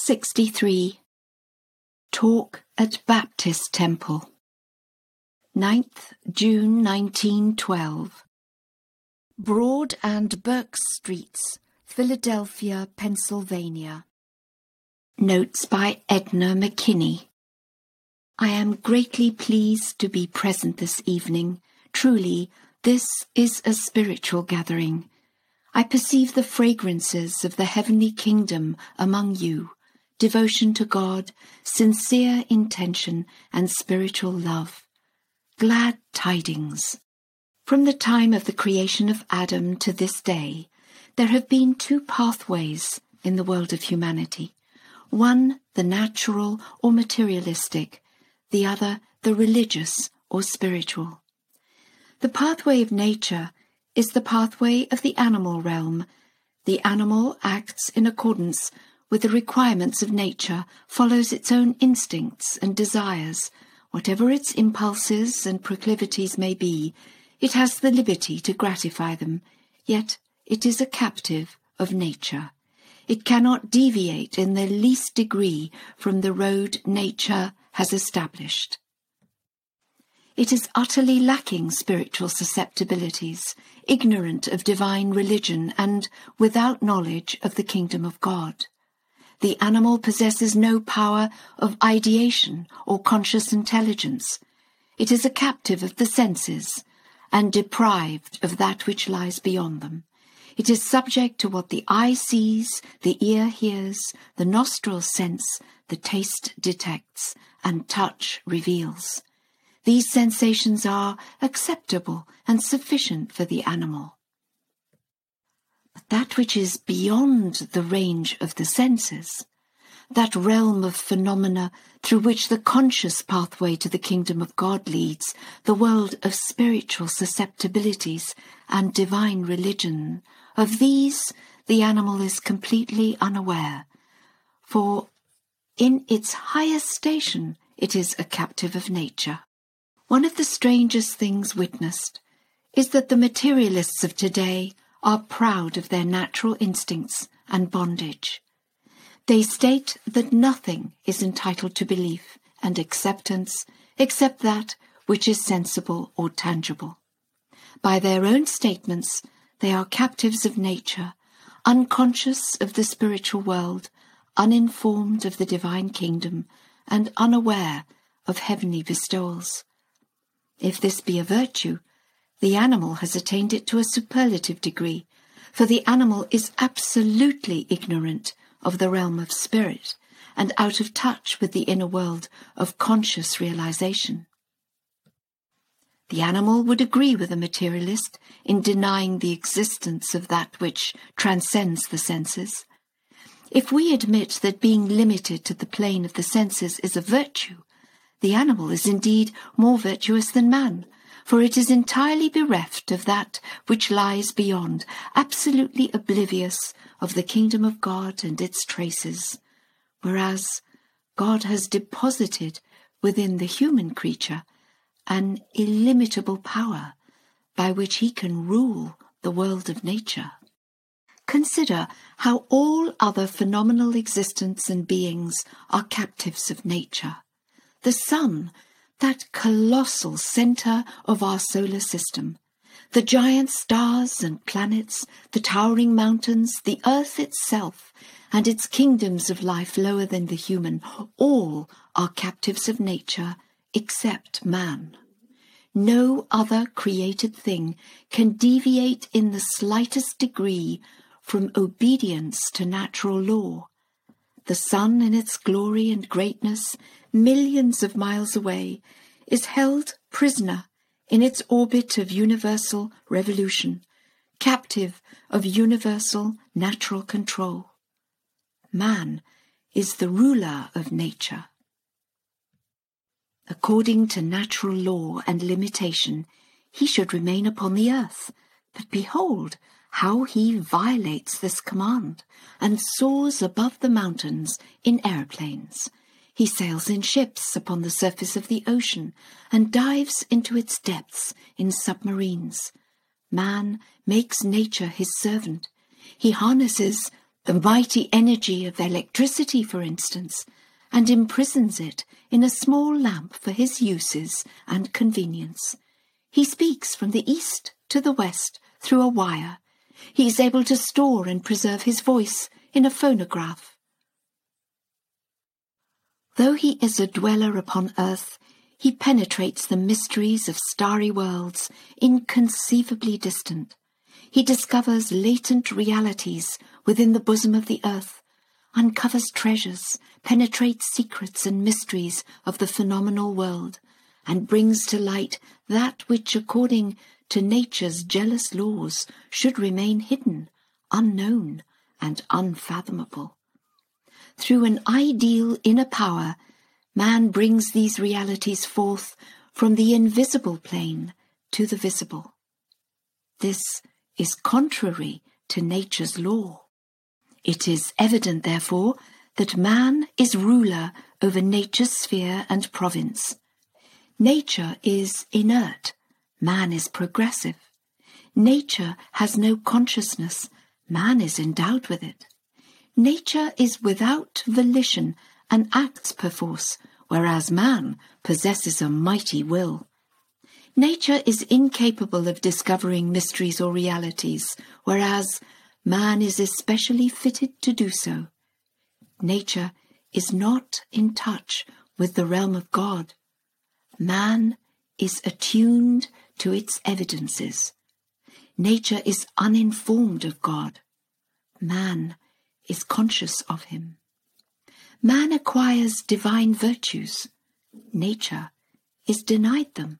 63. Talk at Baptist Temple. 9th June 1912. Broad and Burke Streets, Philadelphia, Pennsylvania. Notes by Edna McKinney. I am greatly pleased to be present this evening. Truly, this is a spiritual gathering. I perceive the fragrances of the heavenly kingdom among you, devotion to God, sincere intention, and spiritual love. Glad tidings. From the time of the creation of Adam to this day, there have been two pathways in the world of humanity. One, the natural or materialistic, the other, the religious or spiritual. The pathway of nature is the pathway of the animal realm. The animal acts in accordance with the requirements of nature, follows its own instincts and desires. Whatever its impulses and proclivities may be, it has the liberty to gratify them, yet it is a captive of nature. It cannot deviate in the least degree from the road nature has established. It is utterly lacking spiritual susceptibilities, ignorant of divine religion, and without knowledge of the kingdom of God. The animal possesses no power of ideation or conscious intelligence. It is a captive of the senses, and deprived of that which lies beyond them. It is subject to what the eye sees, the ear hears, the nostril sense, the taste detects, and touch reveals. These sensations are acceptable and sufficient for the animal. But that which is beyond the range of the senses, that realm of phenomena through which the conscious pathway to the kingdom of God leads, the world of spiritual susceptibilities and divine religion, of these the animal is completely unaware, for in its highest station it is a captive of nature. One of the strangest things witnessed is that the materialists of today are proud of their natural instincts and bondage. They state that nothing is entitled to belief and acceptance except that which is sensible or tangible. By their own statements, they are captives of nature, unconscious of the spiritual world, uninformed of the divine kingdom, and unaware of heavenly bestowals. If this be a virtue, the animal has attained it to a superlative degree, for the animal is absolutely ignorant of the realm of spirit and out of touch with the inner world of conscious realization. The animal would agree with a materialist in denying the existence of that which transcends the senses. If we admit that being limited to the plane of the senses is a virtue, the animal is indeed more virtuous than man, for it is entirely bereft of that which lies beyond, absolutely oblivious of the kingdom of God and its traces, whereas God has deposited within the human creature an illimitable power by which he can rule the world of nature. Consider how all other phenomenal existence and beings are captives of nature. The sun, that colossal centre of our solar system, the giant stars and planets, the towering mountains, the earth itself, and its kingdoms of life lower than the human, all are captives of nature except man. No other created thing can deviate in the slightest degree from obedience to natural law. The sun in its glory and greatness, millions of miles away, is held prisoner in its orbit of universal revolution, captive of universal natural control. Man is the ruler of nature. According to natural law and limitation, he should remain upon the earth, but behold, how he violates this command and soars above the mountains in airplanes. He sails in ships upon the surface of the ocean and dives into its depths in submarines. Man makes nature his servant. He harnesses the mighty energy of electricity, for instance, and imprisons it in a small lamp for his uses and convenience. He speaks from the east to the west through a wire. He is able to store and preserve his voice in a phonograph. Though he is a dweller upon earth, he penetrates the mysteries of starry worlds inconceivably distant. He discovers latent realities within the bosom of the earth, uncovers treasures, penetrates secrets and mysteries of the phenomenal world, and brings to light that which, according to nature's jealous laws, should remain hidden, unknown, and unfathomable. Through an ideal inner power, man brings these realities forth from the invisible plane to the visible. This is contrary to nature's law. It is evident, therefore, that man is ruler over nature's sphere and province. Nature is inert, man is progressive. Nature has no consciousness, man is endowed with it. Nature is without volition and acts perforce, whereas man possesses a mighty will. Nature is incapable of discovering mysteries or realities, whereas man is especially fitted to do so. Nature is not in touch with the realm of God. Man is attuned to its evidences. Nature is uninformed of God. Man is conscious of him. Man acquires divine virtues. Nature is denied them.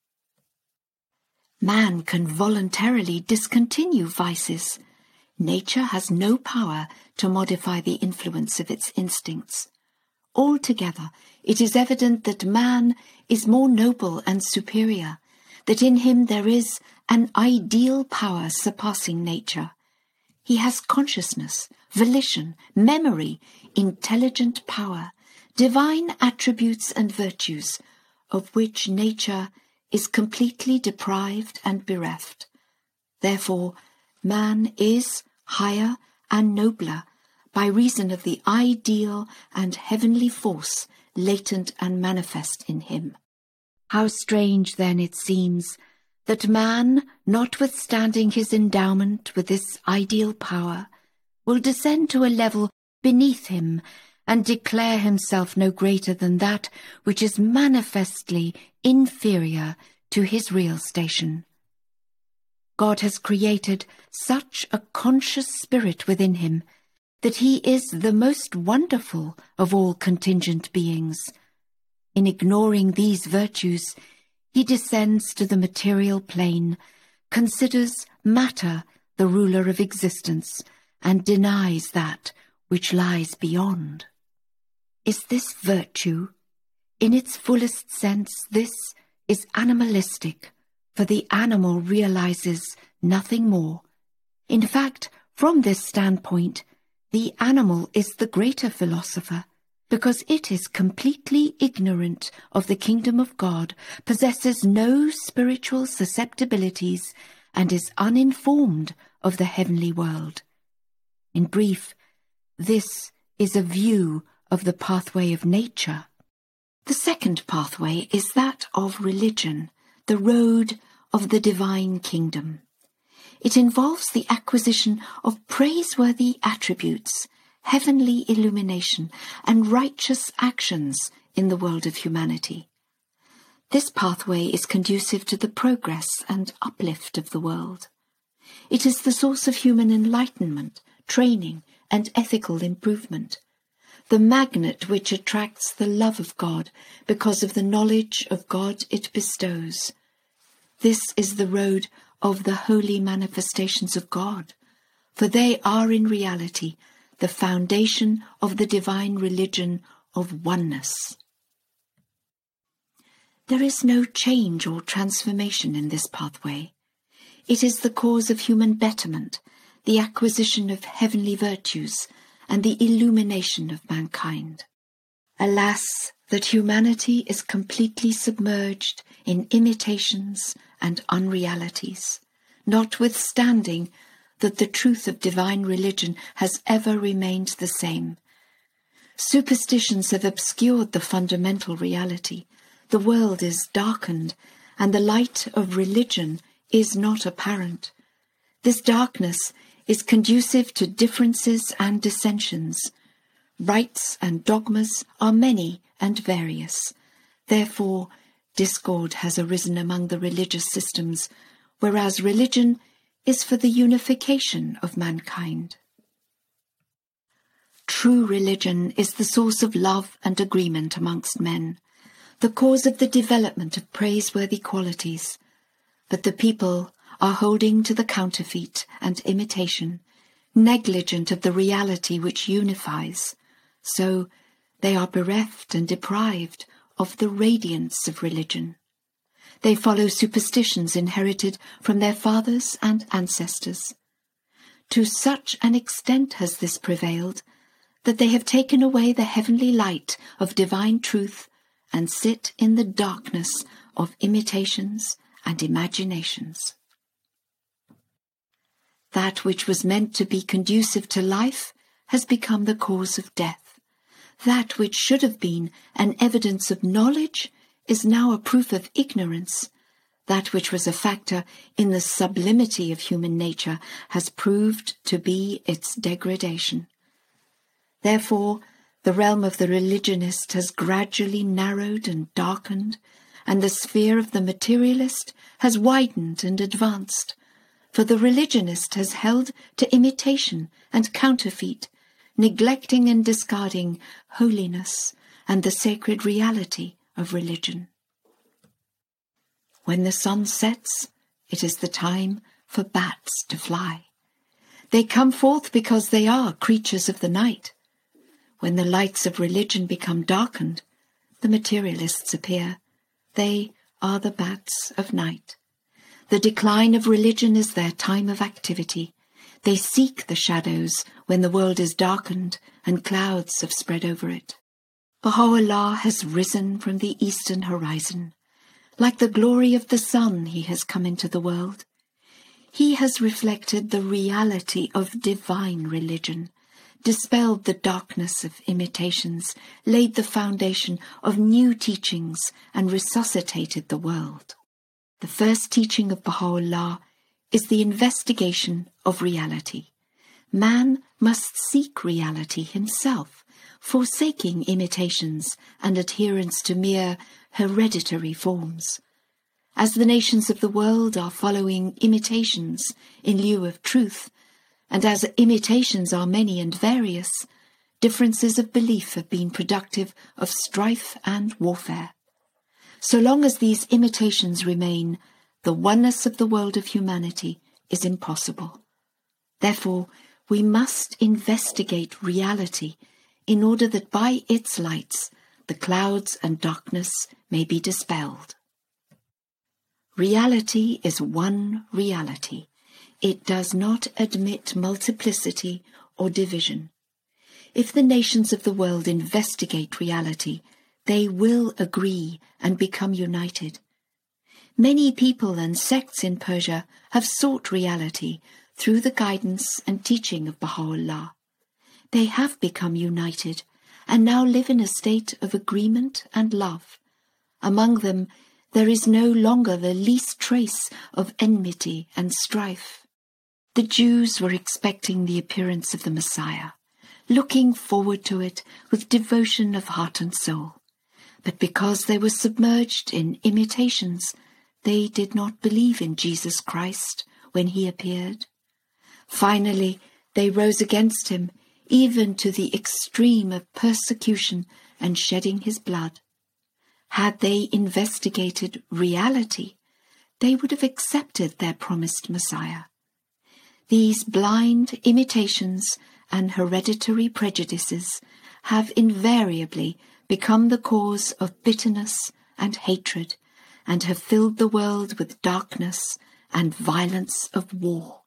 Man can voluntarily discontinue vices. Nature has no power to modify the influence of its instincts. Altogether, it is evident that man is more noble and superior, that in him there is an ideal power surpassing nature. He has consciousness, volition, memory, intelligent power, divine attributes and virtues, of which nature is completely deprived and bereft. Therefore, man is higher and nobler by reason of the ideal and heavenly force latent and manifest in him. How strange, then, it seems that man, notwithstanding his endowment with this ideal power, will descend to a level beneath him and declare himself no greater than that which is manifestly inferior to his real station. God has created such a conscious spirit within him that he is the most wonderful of all contingent beings. In ignoring these virtues, he descends to the material plane, considers matter the ruler of existence, and denies that which lies beyond. Is this virtue? In its fullest sense, this is animalistic, for the animal realizes nothing more. In fact, from this standpoint, the animal is the greater philosopher, because it is completely ignorant of the kingdom of God, possesses no spiritual susceptibilities, and is uninformed of the heavenly world. In brief, this is a view of the pathway of nature. The second pathway is that of religion, the road of the divine kingdom. It involves the acquisition of praiseworthy attributes, heavenly illumination, and righteous actions in the world of humanity. This pathway is conducive to the progress and uplift of the world. It is the source of human enlightenment, training, and ethical improvement, the magnet which attracts the love of God because of the knowledge of God it bestows. This is the road of the holy manifestations of God, for they are in reality the foundation of the divine religion of oneness. There is no change or transformation in this pathway. It is the cause of human betterment, the acquisition of heavenly virtues, and the illumination of mankind. Alas, that humanity is completely submerged in imitations and unrealities, notwithstanding that the truth of divine religion has ever remained the same. Superstitions have obscured the fundamental reality. The world is darkened, and the light of religion is not apparent. This darkness is conducive to differences and dissensions. Rites and dogmas are many and various. Therefore, discord has arisen among the religious systems, whereas religion is for the unification of mankind. True religion is the source of love and agreement amongst men, the cause of the development of praiseworthy qualities. But the people are holding to the counterfeit and imitation, negligent of the reality which unifies. So they are bereft and deprived of the radiance of religion. They follow superstitions inherited from their fathers and ancestors. To such an extent has this prevailed that they have taken away the heavenly light of divine truth and sit in the darkness of imitations and imaginations. That which was meant to be conducive to life has become the cause of death. That which should have been an evidence of knowledge is now a proof of ignorance. That which was a factor in the sublimity of human nature has proved to be its degradation. Therefore, the realm of the religionist has gradually narrowed and darkened, and the sphere of the materialist has widened and advanced. For the religionist has held to imitation and counterfeit, neglecting and discarding holiness and the sacred reality of religion. When the sun sets, it is the time for bats to fly. They come forth because they are creatures of the night. When the lights of religion become darkened, the materialists appear. They are the bats of night. The decline of religion is their time of activity. They seek the shadows when the world is darkened and clouds have spread over it. Baha'u'llah has risen from the eastern horizon. Like the glory of the sun, he has come into the world. He has reflected the reality of divine religion, dispelled the darkness of imitations, laid the foundation of new teachings, and resuscitated the world. The first teaching of Baha'u'llah is the investigation of reality. Man must seek reality himself, forsaking imitations and adherence to mere hereditary forms. As the nations of the world are following imitations in lieu of truth, and as imitations are many and various, differences of belief have been productive of strife and warfare. So long as these imitations remain, the oneness of the world of humanity is impossible. Therefore, we must investigate reality in order that by its lights the clouds and darkness may be dispelled. Reality is one reality. It does not admit multiplicity or division. If the nations of the world investigate reality, they will agree and become united. Many people and sects in Persia have sought reality through the guidance and teaching of Baha'u'llah. They have become united and now live in a state of agreement and love. Among them, there is no longer the least trace of enmity and strife. The Jews were expecting the appearance of the Messiah, looking forward to it with devotion of heart and soul. But because they were submerged in imitations, they did not believe in Jesus Christ when he appeared. Finally, they rose against him, even to the extreme of persecution and shedding his blood. Had they investigated reality, they would have accepted their promised Messiah. These blind imitations and hereditary prejudices have invariably become the cause of bitterness and hatred, and have filled the world with darkness and violence of war.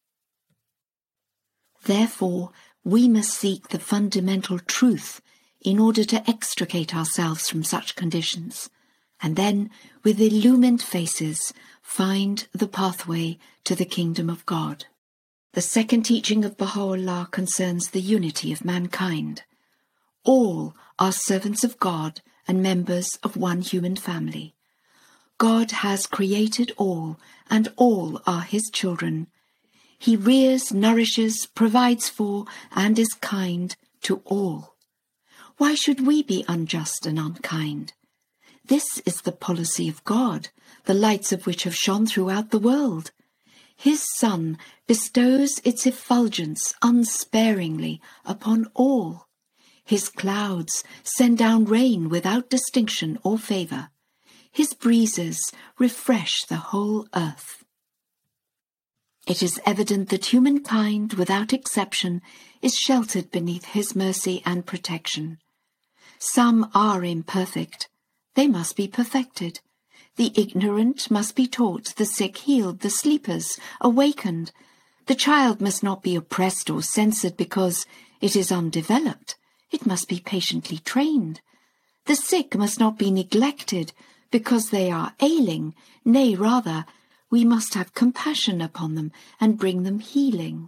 Therefore, we must seek the fundamental truth in order to extricate ourselves from such conditions, and then, with illumined faces, find the pathway to the kingdom of God. The second teaching of Baha'u'llah concerns the unity of mankind. All are servants of God and members of one human family. God has created all, and all are his children. He rears, nourishes, provides for, and is kind to all. Why should we be unjust and unkind? This is the policy of God, the lights of which have shone throughout the world. His sun bestows its effulgence unsparingly upon all. His clouds send down rain without distinction or favour. His breezes refresh the whole earth. It is evident that humankind, without exception, is sheltered beneath his mercy and protection. Some are imperfect. They must be perfected. The ignorant must be taught, the sick healed, the sleepers awakened. The child must not be oppressed or censored because it is undeveloped. It must be patiently trained. The sick must not be neglected because they are ailing. Nay, rather, we must have compassion upon them and bring them healing.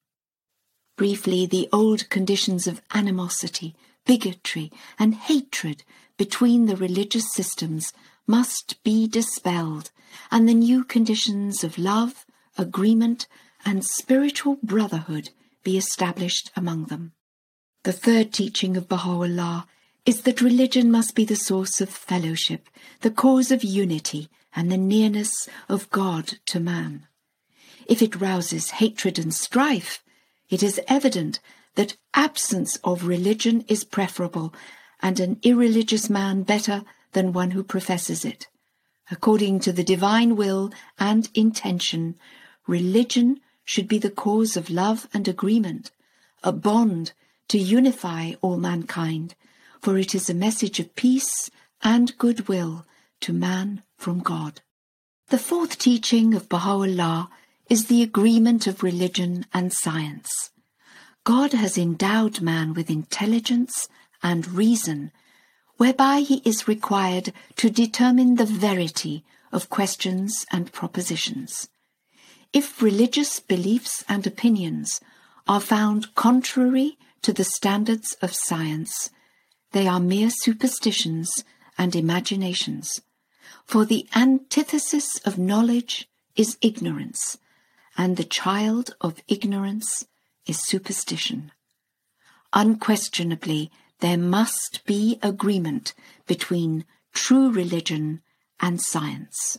Briefly, the old conditions of animosity, bigotry, and hatred between the religious systems must be dispelled, and the new conditions of love, agreement, and spiritual brotherhood be established among them. The third teaching of Baha'u'llah is that religion must be the source of fellowship, the cause of unity, and the nearness of God to man. If it rouses hatred and strife, it is evident that absence of religion is preferable, and an irreligious man better than one who professes it. According to the divine will and intention, religion should be the cause of love and agreement, a bond to unify all mankind, for it is a message of peace and goodwill to man from God. The fourth teaching of Baha'u'llah is the agreement of religion and science. God has endowed man with intelligence and reason, whereby he is required to determine the verity of questions and propositions. If religious beliefs and opinions are found contrary to the standards of science, they are mere superstitions and imaginations. For the antithesis of knowledge is ignorance, and the child of ignorance is superstition. Unquestionably, there must be agreement between true religion and science.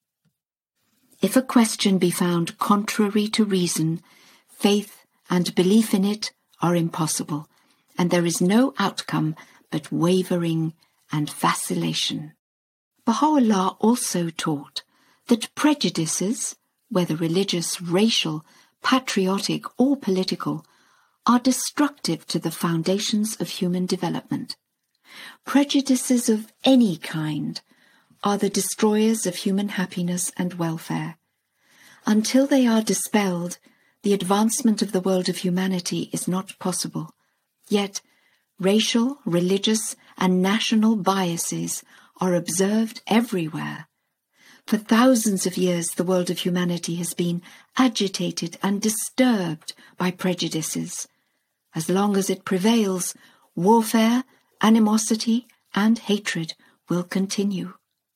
If a question be found contrary to reason, faith and belief in it are impossible, and there is no outcome but wavering and vacillation. Baha'u'llah also taught that prejudices, whether religious, racial, patriotic, or political, are destructive to the foundations of human development. Prejudices of any kind are the destroyers of human happiness and welfare. Until they are dispelled, the advancement of the world of humanity is not possible. Yet, racial, religious, and national biases are observed everywhere. For thousands of years, the world of humanity has been agitated and disturbed by prejudices. As long as it prevails, warfare, animosity, and hatred will continue.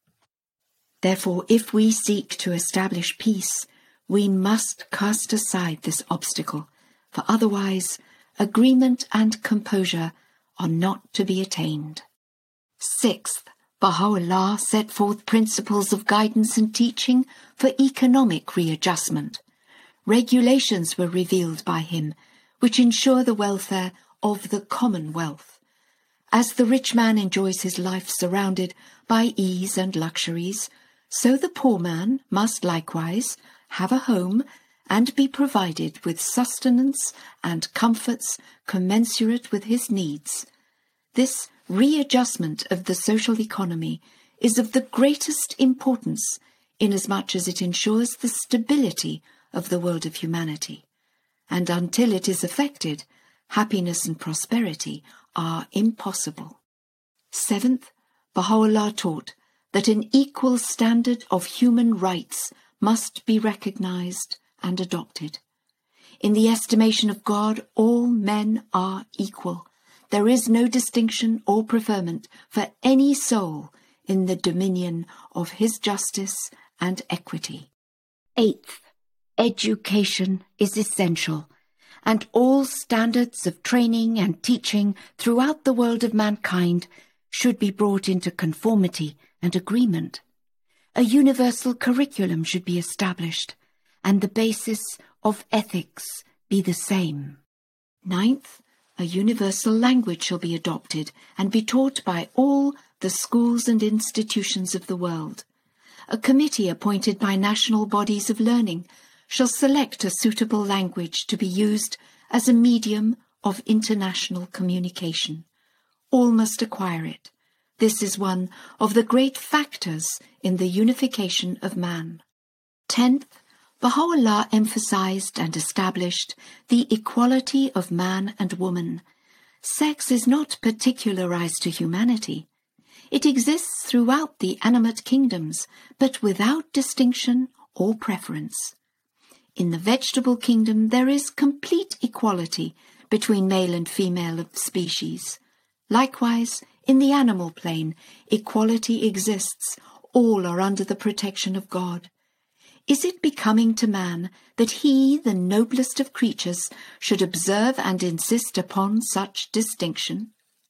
Therefore, if we seek to establish peace, we must cast aside this obstacle, for otherwise agreement and composure are not to be attained. Sixth, Baha'u'llah set forth principles of guidance and teaching for economic readjustment. Regulations were revealed by him, which ensure the welfare of the commonwealth. As the rich man enjoys his life surrounded by ease and luxuries, so the poor man must likewise have a home and be provided with sustenance and comforts commensurate with his needs. This readjustment of the social economy is of the greatest importance inasmuch as it ensures the stability of the world of humanity, and until it is effected, happiness and prosperity are impossible. Seventh, Baha'u'llah taught that an equal standard of human rights must be recognized and adopted. In the estimation of God, all men are equal. There is no distinction or preferment for any soul in the dominion of his justice and equity. Eighth, education is essential, and all standards of training and teaching throughout the world of mankind should be brought into conformity and agreement. A universal curriculum should be established, and the basis of ethics be the same. Ninth, a universal language shall be adopted and be taught by all the schools and institutions of the world. A committee appointed by national bodies of learning shall select a suitable language to be used as a medium of international communication. All must acquire it. This is one of the great factors in the unification of man. 10th, Baha'u'llah emphasized and established the equality of man and woman. Sex is not particularized to humanity. It exists throughout the animate kingdoms, but without distinction or preference. In the vegetable kingdom, there is complete equality between male and female of species. Likewise, in the animal plane, equality exists. All are under the protection of God. Is it becoming to man that he, the noblest of creatures, should observe and insist upon such distinction?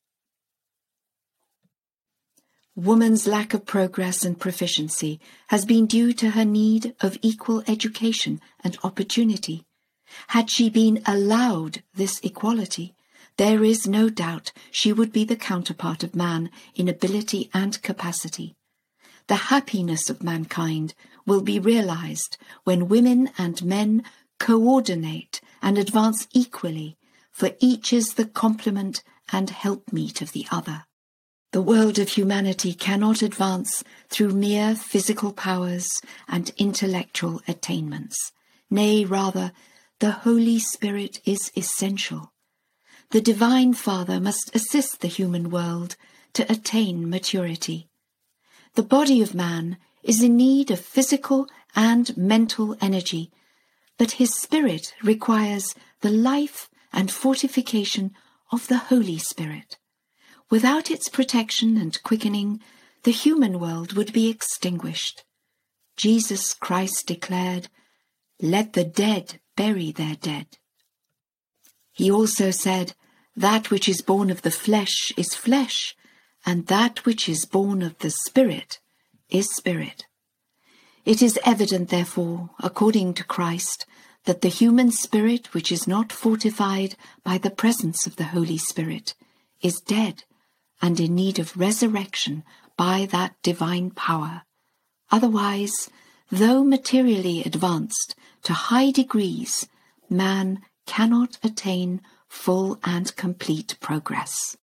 Woman's lack of progress and proficiency has been due to her need of equal education and opportunity. Had she been allowed this equality, there is no doubt she would be the counterpart of man in ability and capacity. The happiness of mankind will be realized when women and men coordinate and advance equally, for each is the complement and helpmeet of the other. The world of humanity cannot advance through mere physical powers and intellectual attainments. Nay, rather, the Holy Spirit is essential. The Divine Father must assist the human world to attain maturity. The body of man is in need of physical and mental energy, but his spirit requires the life and fortification of the Holy Spirit. Without its protection and quickening, the human world would be extinguished. Jesus Christ declared, "Let the dead bury their dead." He also said, "That which is born of the flesh is flesh, and that which is born of the Spirit is spirit." It is evident, therefore, according to Christ, that the human spirit which is not fortified by the presence of the Holy Spirit is dead and in need of resurrection by that divine power. Otherwise, though materially advanced to high degrees, man cannot attain full and complete progress.